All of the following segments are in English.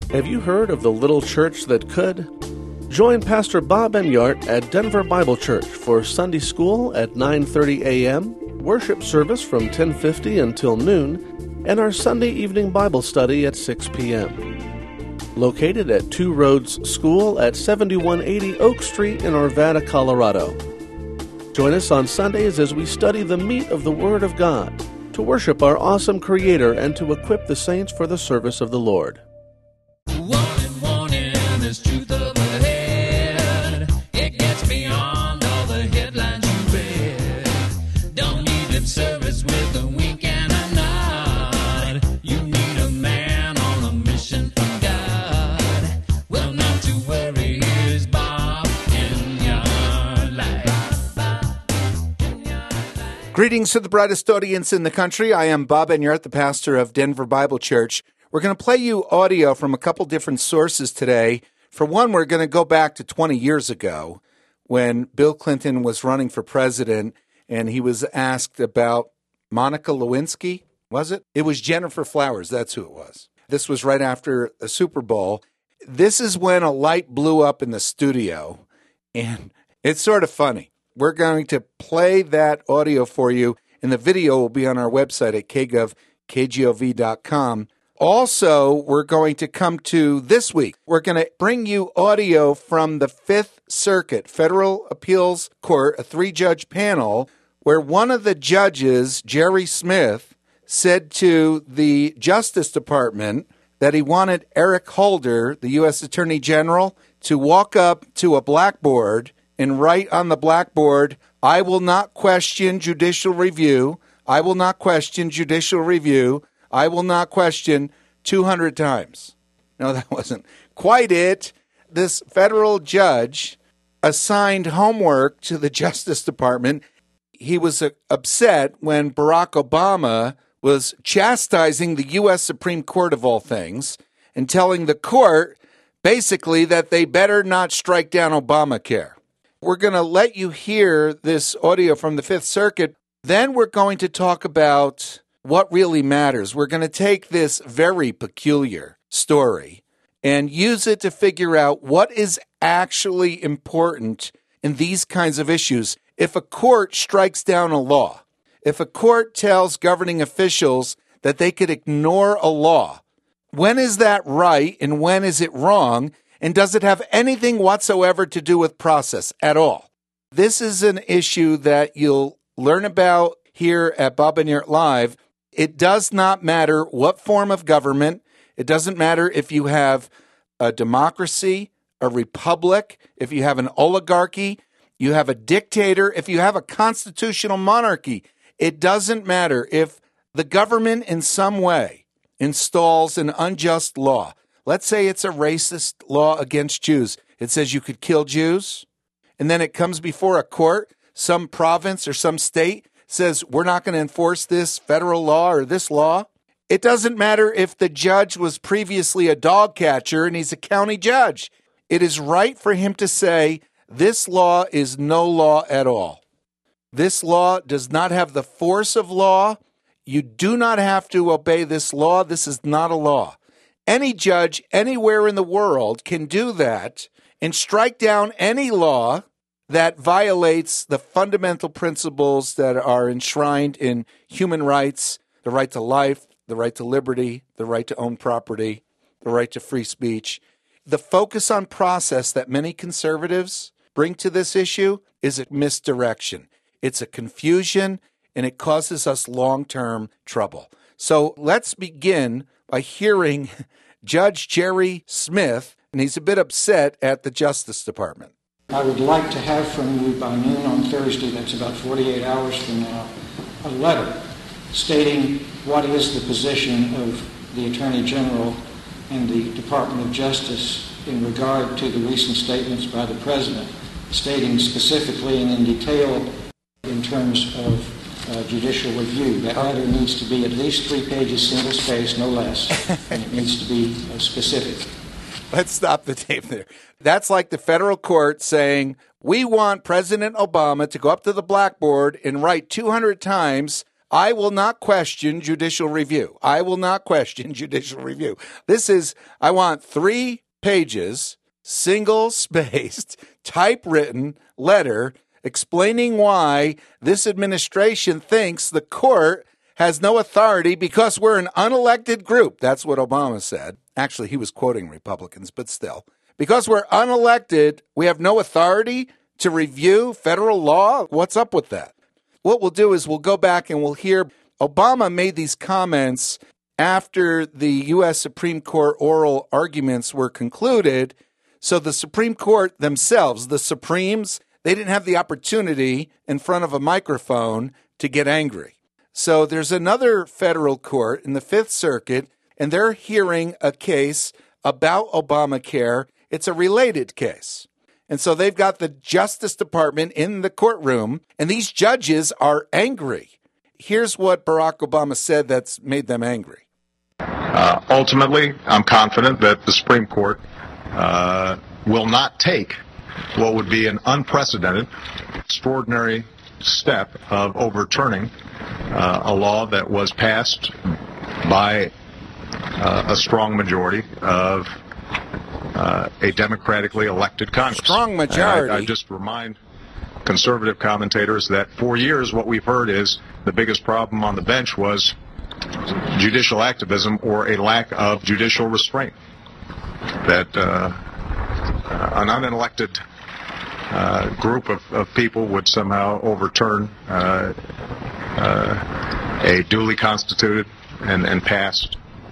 Have you heard of the little church that could? Join Pastor Bob Enyart at Denver Bible Church for Sunday school at 9:30 a.m., worship service from 10:50 until noon, and our Sunday evening Bible study at 6 p.m. Located at Two Roads School at 7180 Oak Street in Arvada, Colorado. Join us on Sundays as we study the meat of the Word of God, to worship our awesome Creator and to equip the saints for the service of the Lord. Warning, there's truth up ahead. It gets beyond all the headlines you read. Don't need lip service with a wink and a nod. You need a man on a mission from God. Well, not to worry, here's Bob Enyart Live. Greetings to the brightest audience in the country. I am Bob Enyart, the pastor of Denver Bible Church. We're going to play you audio from a couple different sources today. For one, we're going to go back to 20 years ago when Bill Clinton was running for president and he was asked about Monica Lewinsky, was it? It was Jennifer Flowers, that's who it was. This was right after a Super Bowl. This is when a light blew up in the studio, and it's sort of funny. We're going to play that audio for you, and the video will be on our website at kgov.com. Also, we're going to come to this week. We're going to bring you audio from the Fifth Circuit Federal Appeals Court, a three-judge panel, where one of the judges, Jerry Smith, said to the Justice Department that he wanted Eric Holder, the U.S. Attorney General, to walk up to a blackboard and write on the blackboard, "I will not question judicial review. I will not question judicial review. I will not question," 200 times. No, that wasn't quite it. This federal judge assigned homework to the Justice Department. He was upset when Barack Obama was chastising the U.S. Supreme Court of all things and telling the court basically that they better not strike down Obamacare. We're going to let you hear this audio from the Fifth Circuit. Then we're going to talk about what really matters. We're going to take this very peculiar story and use it to figure out what is actually important in these kinds of issues. If a court strikes down a law, if a court tells governing officials that they could ignore a law, when is that right and when is it wrong? And does it have anything whatsoever to do with process at all? This is an issue that you'll learn about here at Bob Enyart Live. It does not matter what form of government. It doesn't matter if you have a democracy, a republic, if you have an oligarchy, you have a dictator, if you have a constitutional monarchy. It doesn't matter if the government in some way installs an unjust law. Let's say it's a racist law against Jews. It says you could kill Jews, and then it comes before a court, some province or some state says we're not going to enforce this federal law or this law. It doesn't matter if the judge was previously a dog catcher and he's a county judge. It is right for him to say this law is no law at all. This law does not have the force of law. You do not have to obey this law. This is not a law. Any judge anywhere in the world can do that and strike down any law that violates the fundamental principles that are enshrined in human rights, the right to life, the right to liberty, the right to own property, the right to free speech. The focus on process that many conservatives bring to this issue is a misdirection. It's a confusion, and it causes us long-term trouble. So let's begin by hearing Judge Jerry Smith, and he's a bit upset at the Justice Department. I would like to have from you by noon on Thursday, that's about 48 hours from now, a letter stating what is the position of the Attorney General and the Department of Justice in regard to the recent statements by the President, stating specifically and in detail in terms of judicial review. That letter needs to be at least 3 pages, single-spaced, no less, and it needs to be specific. Let's stop the tape there. That's like the federal court saying, we want President Obama to go up to the blackboard and write 200 times, I will not question judicial review. I will not question judicial review. I want 3 pages, single-spaced, typewritten letter explaining why this administration thinks the court has no authority because we're an unelected group. That's what Obama said. Actually, he was quoting Republicans, but still. Because we're unelected, we have no authority to review federal law? What's up with that? What we'll do is we'll go back and we'll hear Obama made these comments after the U.S. Supreme Court oral arguments were concluded. So the Supreme Court themselves, the Supremes, they didn't have the opportunity in front of a microphone to get angry. So there's another federal court in the Fifth Circuit, and they're hearing a case about Obamacare. It's a related case. And so they've got the Justice Department in the courtroom, and these judges are angry. Here's what Barack Obama said that's made them angry. Ultimately, I'm confident that the Supreme Court will not take what would be an unprecedented, extraordinary step of overturning a law that was passed by a strong majority of a democratically elected Congress. Strong majority. I just remind conservative commentators that for years what we've heard is the biggest problem on the bench was judicial activism or a lack of judicial restraint. That an unelected group of people would somehow overturn a duly constituted and passed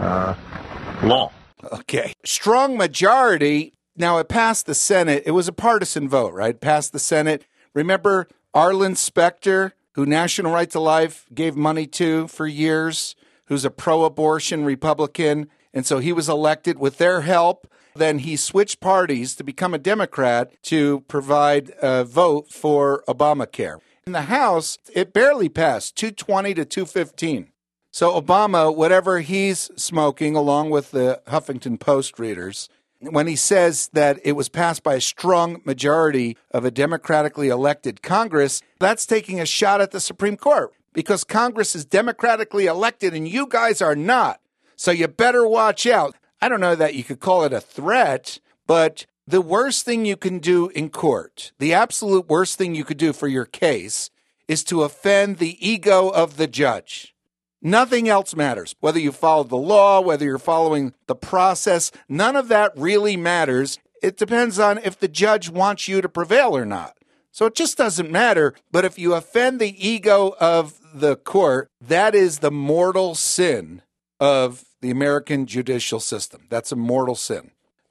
law. Okay. Strong majority. Now, it passed the Senate. It was a partisan vote, right? Passed the Senate. Remember Arlen Specter, who National Right to Life gave money to for years, who's a pro-abortion Republican, and so he was elected with their help. Then he switched parties to become a Democrat to provide a vote for Obamacare. In the House, it barely passed, 220 to 215. So Obama, whatever he's smoking, along with the Huffington Post readers, when he says that it was passed by a strong majority of a democratically elected Congress, that's taking a shot at the Supreme Court because Congress is democratically elected and you guys are not. So you better watch out. I don't know that you could call it a threat, but the worst thing you can do in court, the absolute worst thing you could do for your case, is to offend the ego of the judge. Nothing else matters. Whether you follow the law, whether you're following the process, none of that really matters. It depends on if the judge wants you to prevail or not. So it just doesn't matter. But if you offend the ego of the court, that is the mortal sin of the American judicial system. That's a mortal sin.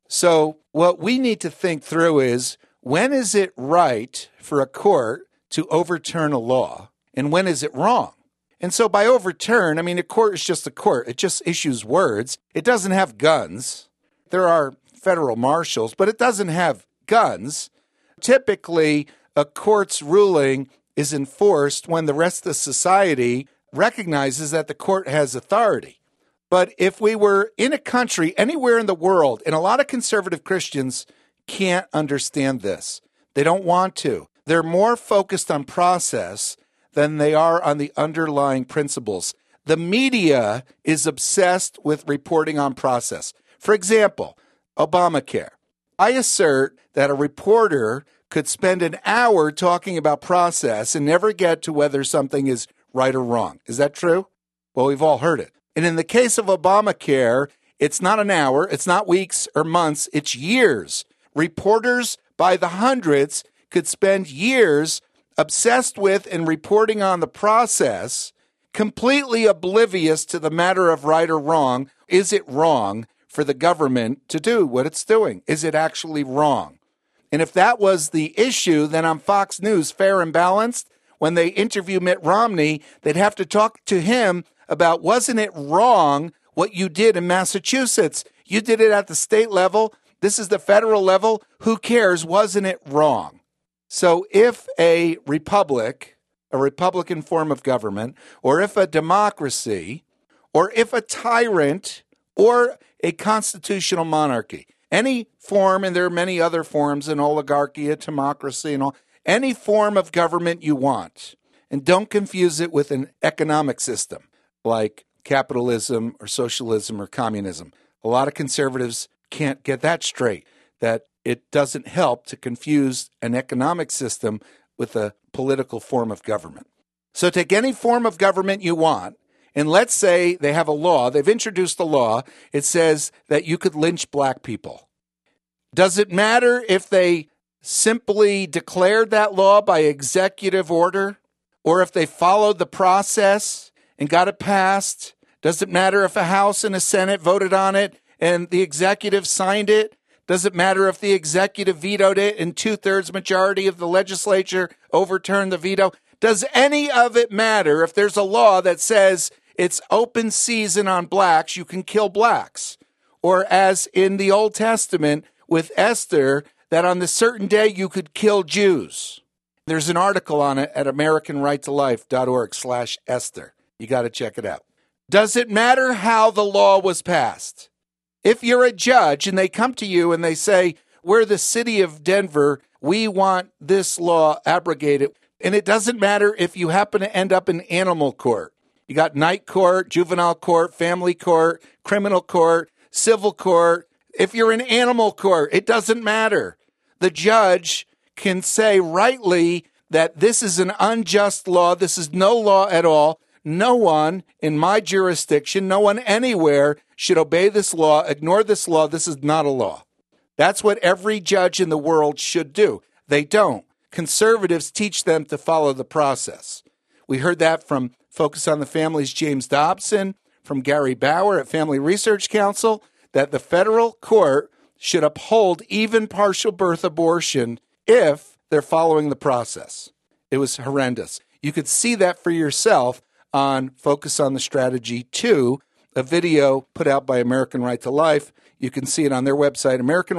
So what we need to think through is, when is it right for a court to overturn a law, and when is it wrong? And so by overturn, I mean, a court is just a court. It just issues words. It doesn't have guns. There are federal marshals, but it doesn't have guns. Typically, a court's ruling is enforced when the rest of society recognizes that the court has authority. But if we were in a country anywhere in the world, and a lot of conservative Christians can't understand this. They don't want to. They're more focused on process than they are on the underlying principles. The media is obsessed with reporting on process. For example, Obamacare. I assert that a reporter could spend an hour talking about process and never get to whether something is right or wrong. Is that true? Well, we've all heard it. And in the case of Obamacare, it's not an hour, it's not weeks or months, it's years. Reporters by the hundreds could spend years obsessed with and reporting on the process, completely oblivious to the matter of right or wrong. Is it wrong for the government to do what it's doing? Is it actually wrong? And if that was the issue, then on Fox News, Fair and Balanced, when they interview Mitt Romney, they'd have to talk to him about, wasn't it wrong what you did in Massachusetts? You did it at the state level. This is the federal level. Who cares? Wasn't it wrong? So if a republic, a Republican form of government, or if a democracy, or if a tyrant, or a constitutional monarchy, any form, and there are many other forms, an oligarchy, a democracy, and all, any form of government you want, And don't confuse it with an economic system like capitalism or socialism or communism. A lot of conservatives can't get that straight, that it doesn't help to confuse an economic system with a political form of government. So take any form of government you want, and let's say they have a law, they've introduced a law, it says that you could lynch black people. Does it matter if they simply declared that law by executive order, or if they followed the process and got it passed? Does it matter if a House and a Senate voted on it and the executive signed it? Does it matter if the executive vetoed it and 2/3 majority of the legislature overturned the veto? Does any of it matter if there's a law that says it's open season on blacks, you can kill blacks? Or as in the Old Testament with Esther, that on the certain day you could kill Jews. There's an article on it at AmericanRightToLife.org/Esther. You got to check it out. Does it matter how the law was passed? If you're a judge and they come to you and they say, we're the city of Denver, we want this law abrogated. And it doesn't matter if you happen to end up in animal court. You got night court, juvenile court, family court, criminal court, civil court. If you're in animal court, it doesn't matter. The judge can say rightly that this is an unjust law. This is no law at all. No one in my jurisdiction, no one anywhere should obey this law, ignore this law. This is not a law. That's what every judge in the world should do. They don't. Conservatives teach them to follow the process. We heard that from Focus on the Family's James Dobson, from Gary Bauer at Family Research Council, that the federal court should uphold even partial birth abortion if they're following the process. It was horrendous. You could see that for yourself on Focus on the Strategy 2, a video put out by American Right to Life. You can see it on their website,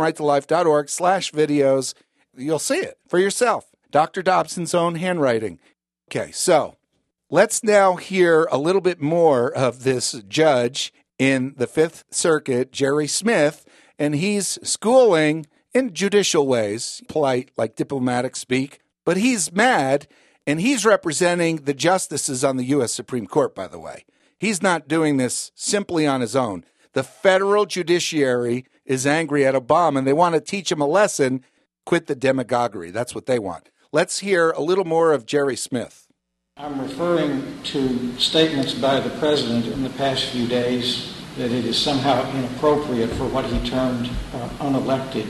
AmericanRightToLife.org/videos. You'll see it for yourself. Dr. Dobson's own handwriting. Okay, so let's now hear a little bit more of this judge in the Fifth Circuit, Jerry Smith, and he's schooling in judicial ways, polite, like diplomatic speak, but he's mad, and he's representing the justices on the U.S. Supreme Court, by the way. He's not doing this simply on his own. The federal judiciary is angry at Obama, and they want to teach him a lesson. Quit the demagoguery. That's what they want. Let's hear a little more of Jerry Smith. I'm referring to statements by the president in the past few days that it is somehow inappropriate for what he termed unelected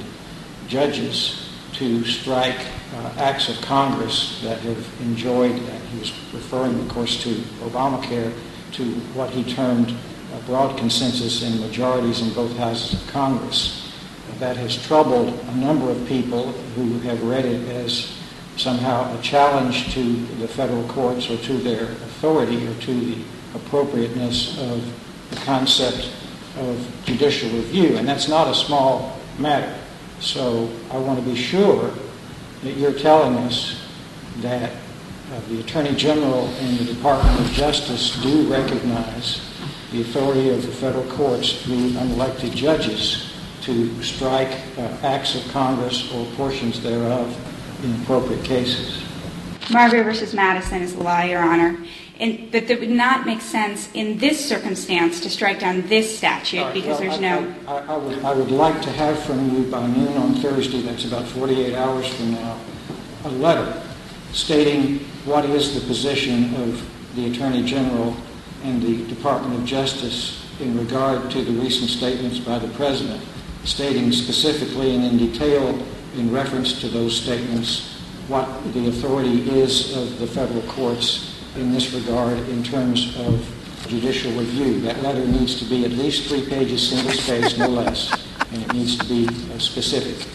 judges to strike acts of Congress that have enjoyed, he was referring, of course, to Obamacare, to what he termed a broad consensus in majorities in both houses of Congress. That has troubled a number of people who have read it as somehow a challenge to the federal courts or to their authority or to the appropriateness of the concept of judicial review. And that's not a small matter. So I want to be sure that you're telling us that the Attorney General and the Department of Justice do recognize the authority of the federal courts through unelected judges to strike acts of Congress or portions thereof in appropriate cases. Marbury versus Madison is a law, Your Honor. But it would not make sense in this circumstance to strike down this statute because there's no... I would like to have from you by noon on Thursday, that's about 48 hours from now, a letter stating what is the position of the Attorney General and the Department of Justice in regard to the recent statements by the President, stating specifically and in detail in reference to those statements what the authority is of the federal courts in this regard in terms of judicial review. That letter needs to be at least 3 pages, single-spaced, no less, and it needs to be specific.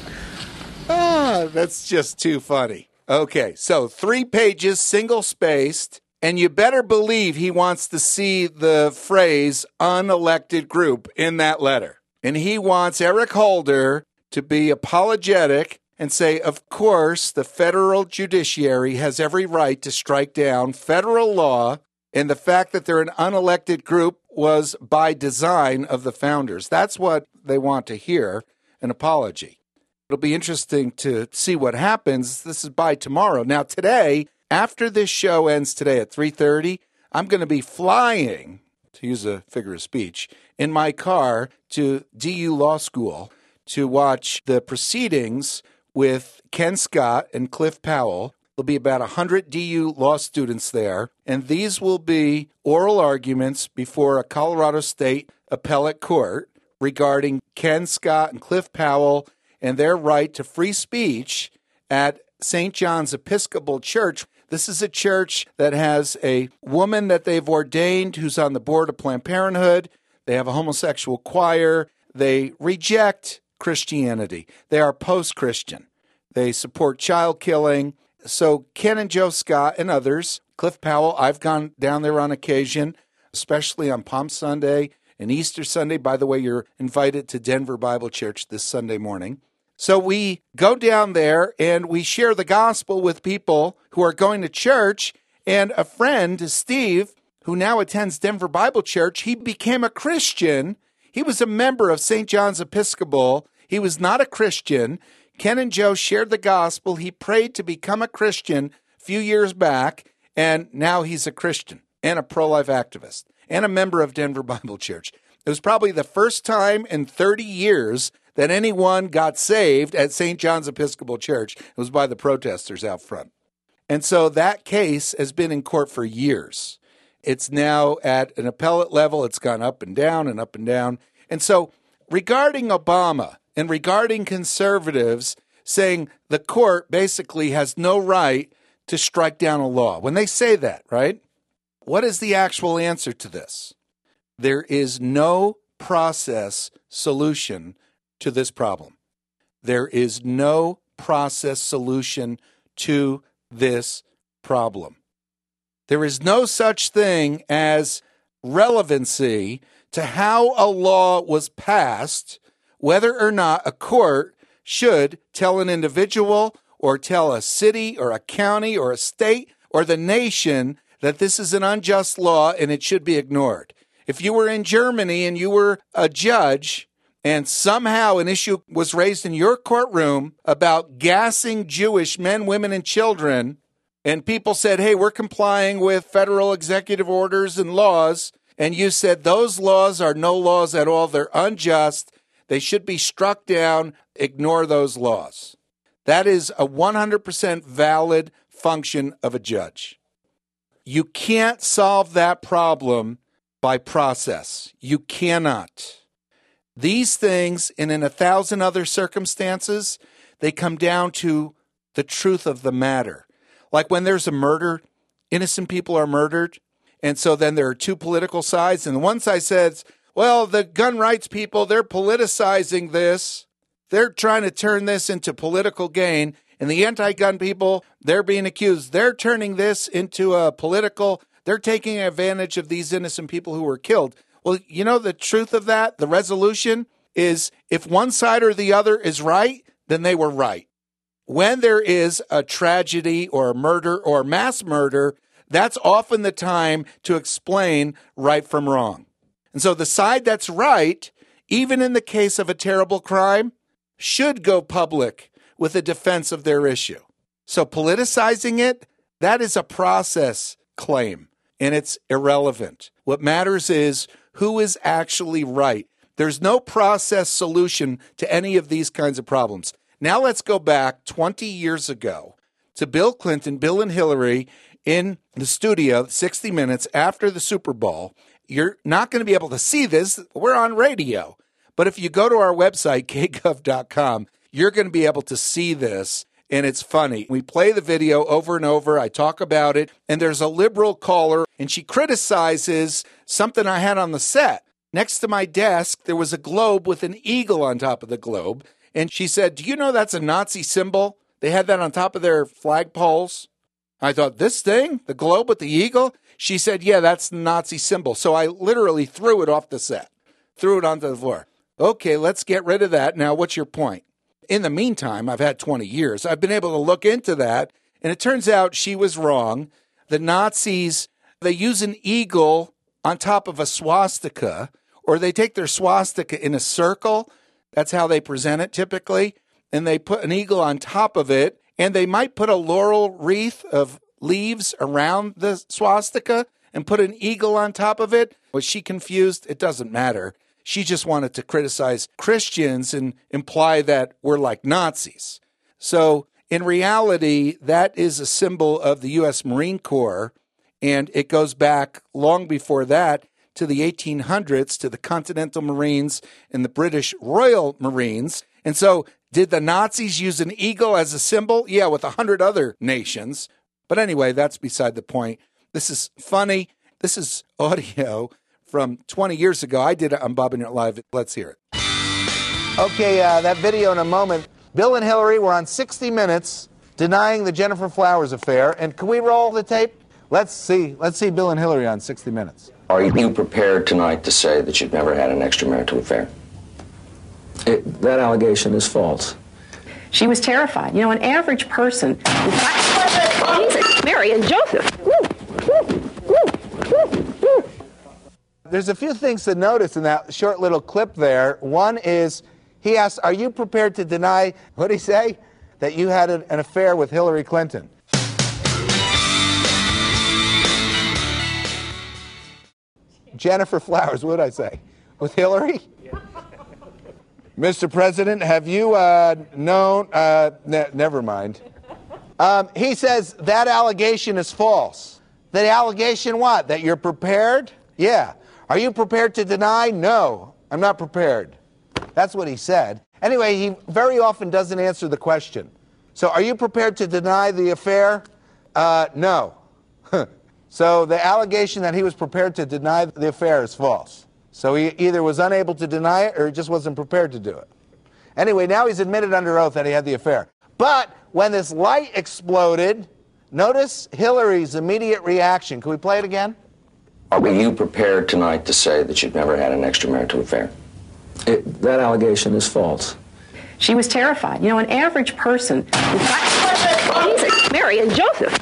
That's just too funny. Okay, so 3 pages, single-spaced, and you better believe he wants to see the phrase unelected group in that letter. And he wants Eric Holder to be apologetic and say, of course, the federal judiciary has every right to strike down federal law, and the fact that they're an unelected group was by design of the founders. That's what they want to hear, an apology. It'll be interesting to see what happens. This is by tomorrow. Now, today, after this show ends today at 3:30, I'm going to be flying, to use a figure of speech, in my car to DU Law School to watch the proceedings with Ken Scott and Cliff Powell. There'll be about 100 DU law students there, and these will be oral arguments before a Colorado State appellate court regarding Ken Scott and Cliff Powell and their right to free speech at St. John's Episcopal Church. This is a church that has a woman that they've ordained who's on the board of Planned Parenthood. They have a homosexual choir. They reject Christianity. They are post-Christian. They support child killing. So Ken and Joe Scott and others, Cliff Powell, I've gone down there on occasion, especially on Palm Sunday and Easter Sunday. By the way, you're invited to Denver Bible Church this Sunday morning. So we go down there and we share the gospel with people who are going to church. And a friend, Steve, who now attends Denver Bible Church, he became a Christian. He was a member of St. John's Episcopal. He was not a Christian. Ken and Joe shared the gospel. He prayed to become a Christian a few years back, and now he's a Christian and a pro-life activist and a member of Denver Bible Church. It was probably the first time in 30 years that anyone got saved at St. John's Episcopal Church. It was by the protesters out front. And so that case has been in court for years. It's now at an appellate level. It's gone up and down and up and down. And so regarding Obama and regarding conservatives saying the court basically has no right to strike down a law, when they say that, right? What is the actual answer to this? There is no process solution to this problem. There is no process solution to this problem. There is no such thing as relevancy to how a law was passed, whether or not a court should tell an individual or tell a city or a county or a state or the nation that this is an unjust law and it should be ignored. If you were in Germany and you were a judge and somehow an issue was raised in your courtroom about gassing Jewish men, women, and children, and people said, hey, we're complying with federal executive orders and laws, and you said those laws are no laws at all, they're unjust, they should be struck down, ignore those laws. That is a 100% valid function of a judge. You can't solve that problem by process. You cannot. These things, and in 1,000 other circumstances, they come down to the truth of the matter. Like when there's a murder, innocent people are murdered, and so then there are two political sides, and one side says, well, the gun rights people, they're politicizing this. They're trying to turn this into political gain, and the anti-gun people, they're being accused. They're turning this into a political, they're taking advantage of these innocent people who were killed. Well, you know the truth of that, the resolution is if one side or the other is right, then they were right. When there is a tragedy or a murder or mass murder, that's often the time to explain right from wrong. And so the side that's right, even in the case of a terrible crime, should go public with a defense of their issue. So politicizing it, that is a process claim, and it's irrelevant. What matters is who is actually right. There's no process solution to any of these kinds of problems. Now let's go back 20 years ago to Bill Clinton, Bill and Hillary in the studio, 60 Minutes after the Super Bowl. You're not going to be able to see this. We're on radio. But if you go to our website, kgov.com, you're going to be able to see this, and it's funny. We play the video over and over. I talk about it, and there's a liberal caller, and she criticizes something I had on the set. Next to my desk, there was a globe with an eagle on top of the globe, and she said, do you know that's a Nazi symbol? They had that on top of their flagpoles. I thought, this thing, the globe with the eagle? She said, yeah, that's the Nazi symbol. So I literally threw it off the set, threw it onto the floor. Okay, let's get rid of that. Now, what's your point? In the meantime, I've had 20 years. I've been able to look into that, and it turns out she was wrong. The Nazis, they use an eagle on top of a swastika, or they take their swastika in a circle. That's how they present it typically. And they put an eagle on top of it, and they might put a laurel wreath of leaves around the swastika and put an eagle on top of it. Was she confused? It doesn't matter. She just wanted to criticize Christians and imply that we're like Nazis. So in reality, that is a symbol of the U.S. Marine Corps, and it goes back long before that to the 1800s to the Continental Marines and the British Royal Marines. And so did the Nazis use an eagle as a symbol? Yeah, with 100 other nations. But anyway, that's beside the point. This is funny. This is audio from 20 years ago. I did it on Bob and Yart Live. Let's hear it. Okay, that video in a moment. Bill and Hillary were on 60 Minutes denying the Gennifer Flowers affair. And can we roll the tape? Let's see Bill and Hillary on 60 Minutes. Are you prepared tonight to say that you've never had an extramarital affair? That allegation is false. She was terrified. You know, an average person. Jesus, Mary and Joseph. There's a few things to notice in that short little clip there. One is he asked, are you prepared to deny, what did he say? That you had an affair with Hillary Clinton. Gennifer Flowers, what did I say? With Hillary? Mr. President, have you known... never mind. He says that allegation is false. The allegation what? That you're prepared? Yeah. Are you prepared to deny? No, I'm not prepared. That's what he said. Anyway, he very often doesn't answer the question. So are you prepared to deny the affair? No. So the allegation that he was prepared to deny the affair is false. So he either was unable to deny it or he just wasn't prepared to do it. Anyway, now he's admitted under oath that he had the affair. But when this light exploded, notice Hillary's immediate reaction. Can we play it again? Are you prepared tonight to say that you've never had an extramarital affair? That allegation is false. She was terrified. You know, an average person. Jesus, Mary and Joseph.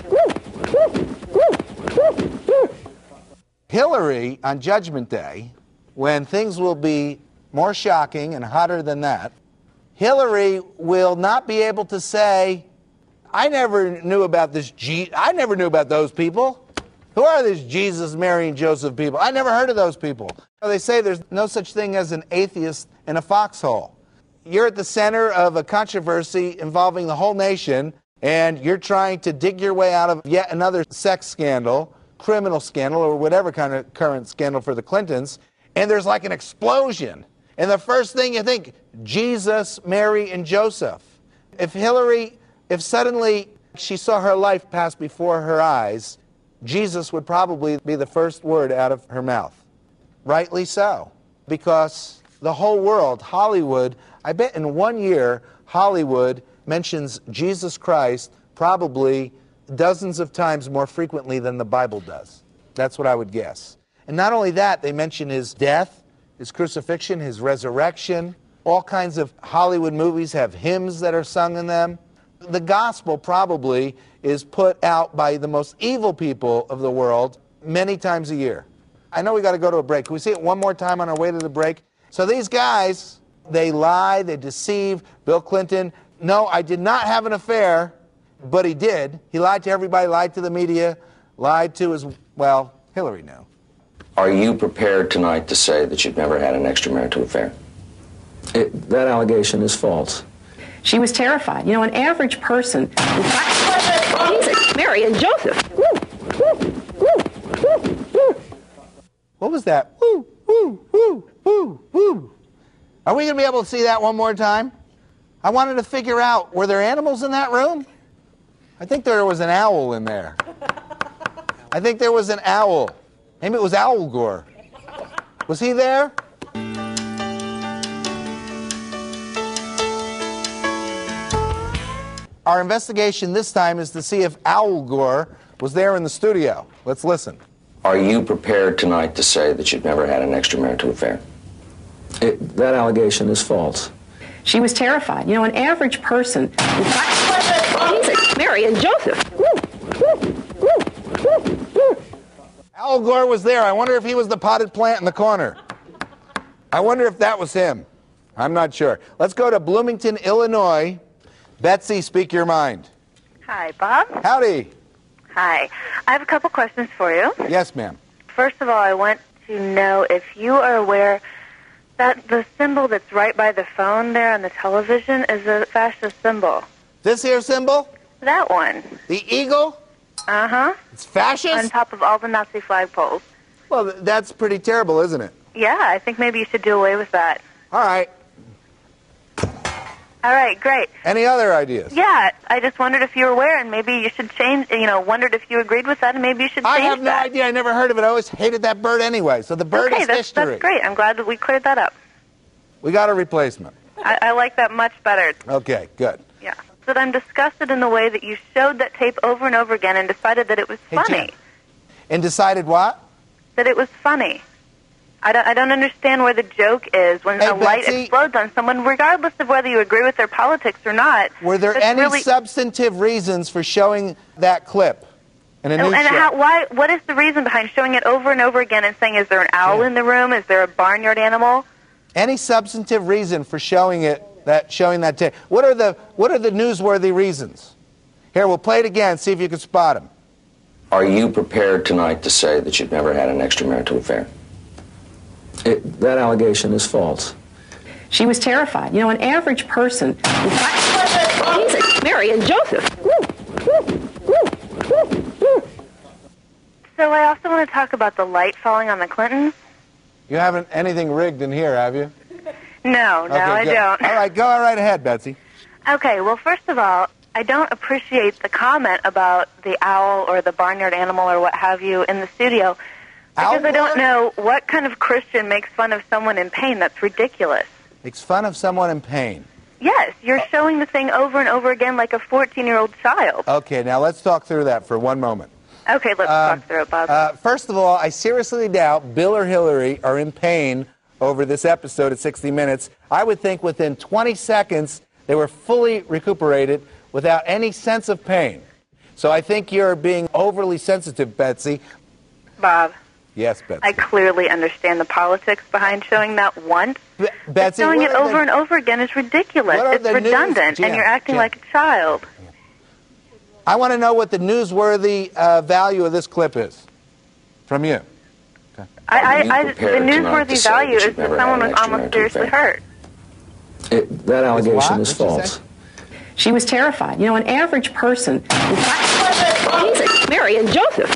Hillary, on Judgment Day, when things will be more shocking and hotter than that, Hillary will not be able to say, I never knew about this I never knew about those people. Who are these Jesus, Mary, and Joseph people? I never heard of those people. They say there's no such thing as an atheist in a foxhole. You're at the center of a controversy involving the whole nation, and you're trying to dig your way out of yet another sex scandal, criminal scandal, or whatever kind of current scandal for the Clintons, and there's like an explosion. And the first thing you think, Jesus, Mary, and Joseph. If suddenly she saw her life pass before her eyes, Jesus would probably be the first word out of her mouth. Rightly so, because the whole world, Hollywood, I bet in 1 year, Hollywood mentions Jesus Christ probably dozens of times more frequently than the Bible does. That's what I would guess. And not only that, they mention his death, his crucifixion, his resurrection. All kinds of Hollywood movies have hymns that are sung in them. The gospel probably is put out by the most evil people of the world many times a year. I know we got to go to a break. Can we see it one more time on our way to the break? So these guys, they lie, they deceive. Bill Clinton, no, I did not have an affair, but he did. He lied to everybody, lied to the media, lied to his, well, Hillary knew. Are you prepared tonight to say that you've never had an extramarital affair? That allegation is false. She was terrified. You know, an average person. Jesus, Mary and Joseph. What was that? Woo, woo, woo, woo, woo. Are we going to be able to see that one more time? I wanted to figure out, were there animals in that room? I think there was an owl in there. I think there was an owl. Maybe it was Owl Gore. Was he there? Our investigation this time is to see if Owl Gore was there in the studio. Let's listen. Are you prepared tonight to say that you've never had an extramarital affair? That allegation is false. She was terrified. You know, an average person. Jesus, Mary and Joseph. Al Gore was there. I wonder if he was the potted plant in the corner. I wonder if that was him. I'm not sure. Let's go to Bloomington, Illinois. Betsy, speak your mind. Hi, Bob. Howdy. Hi. I have a couple questions for you. Yes, ma'am. First of all, I want to know if you are aware that the symbol that's right by the phone there on the television is a fascist symbol. This here symbol? That one. The eagle? Uh-huh. It's fascist? On top of all the Nazi flagpoles. Well, that's pretty terrible, isn't it? Yeah, I think maybe you should do away with that. All right. All right, great. Any other ideas? Yeah, I just wondered if you were aware, and maybe you should change, wondered if you agreed with that, and maybe you should change I have no that. idea. I never heard of it. I always hated that bird anyway. So the bird is history. That's great. I'm glad that we cleared that up. We got a replacement. I like that much better. Okay, good. Yeah. But I'm disgusted in the way that you showed that tape over and over again and decided that it was funny. Jen. And decided what? That it was funny. I don't understand where the joke is when a light Betsy, explodes on someone, regardless of whether you agree with their politics or not. Were there That's any really... substantive reasons for showing that clip in a news show? What is the reason behind showing it over and over again and saying, is there an owl in the room? Is there a barnyard animal? Any substantive reason for showing that tape? What are the newsworthy reasons? Here, we'll play it again, see if you can spot them. Are you prepared tonight to say that you've never had an extramarital affair? That allegation is false. She was terrified. You know, an average person. Jesus, Mary and Joseph. So I also want to talk about the light falling on the Clintons. You haven't anything rigged in here, have you? No, I good. don't. All right, go right ahead, Betsy. Okay, well, first of all, I don't appreciate the comment about the owl or the barnyard animal or what have you in the studio because I don't know what kind of Christian makes fun of someone in pain. That's ridiculous. Makes fun of someone in pain. Yes, you're showing the thing over and over again like a 14-year-old child. Okay, now let's talk through that for one moment. Okay, let's talk through it, Bob. First of all, I seriously doubt Bill or Hillary are in pain over this episode at 60 Minutes. I would think within 20 seconds they were fully recuperated without any sense of pain. So I think you're being overly sensitive, Betsy. Bob. Yes, Betsy. I clearly understand the politics behind showing that once. Betsy, showing it over and over again is ridiculous. It's redundant, and you're acting like a child. I want to know what the newsworthy value of this clip is from you. Okay. The newsworthy value is that someone was almost seriously hurt. That allegation is false. She was terrified. You know, an average person. Jesus, Mary and Joseph.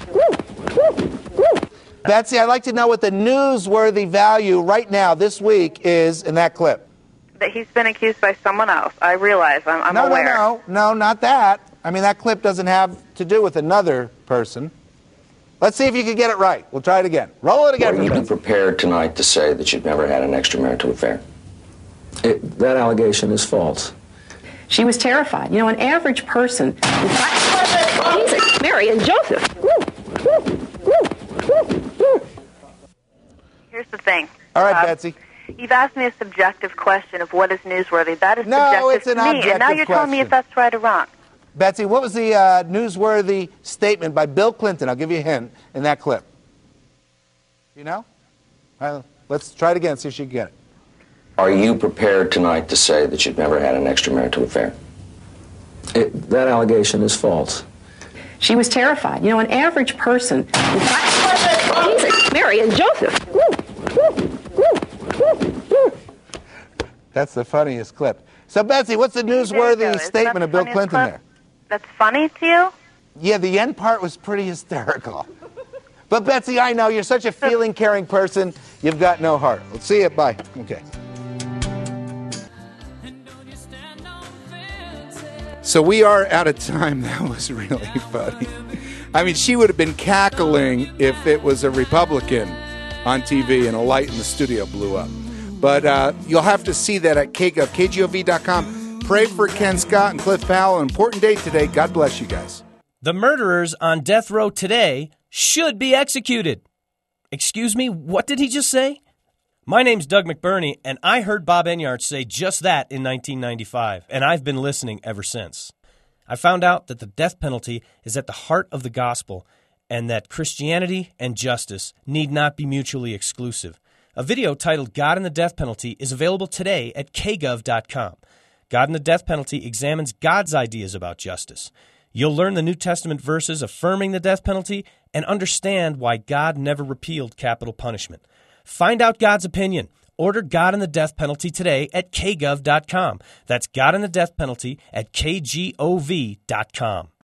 Betsy, I'd like to know what the newsworthy value right now, this week, is in that clip. That he's been accused by someone else. I realize. I'm aware. No, not that. I mean, that clip doesn't have to do with another person. Let's see if you can get it right. We'll try it again. Roll it again. Are you prepared tonight to say that you've never had an extramarital affair? That allegation is false. She was terrified. You know, an average person. Jesus, Mary and Joseph. Here's the thing. All right, Betsy. You've asked me a subjective question of what is newsworthy. That is No, subjective it's an to me, and now objective you're telling me if question. that's right or wrong. Betsy, what was the newsworthy statement by Bill Clinton? I'll give you a hint in that clip. You know? Let's try it again, see if she can get it. Are you prepared tonight to say that you've never had an extramarital affair? That allegation is false. She was terrified. You know, an average person. Jesus, Mary and Joseph. That's the funniest clip. So, Betsy, what's the newsworthy statement of Bill Clinton there? That's funny to you? Yeah, the end part was pretty hysterical. But, Betsy, I know you're such a feeling, caring person. You've got no heart. Let's see it. Bye. Okay. So we are out of time. That was really funny. I mean, she would have been cackling if it was a Republican on TV and a light in the studio blew up. But you'll have to see that at KGOV, KGOV.com. Pray for Ken Scott and Cliff Powell. An important day today. God bless you guys. The murderers on death row today should be executed. Excuse me, what did he just say? My name's Doug McBurney, and I heard Bob Enyart say just that in 1995, and I've been listening ever since. I found out that the death penalty is at the heart of the gospel, and that Christianity and justice need not be mutually exclusive. A video titled God and the Death Penalty is available today at kgov.com. God and the Death Penalty examines God's ideas about justice. You'll learn the New Testament verses affirming the death penalty and understand why God never repealed capital punishment. Find out God's opinion. Order God and the Death Penalty today at kgov.com. That's God and the Death Penalty at kgov.com.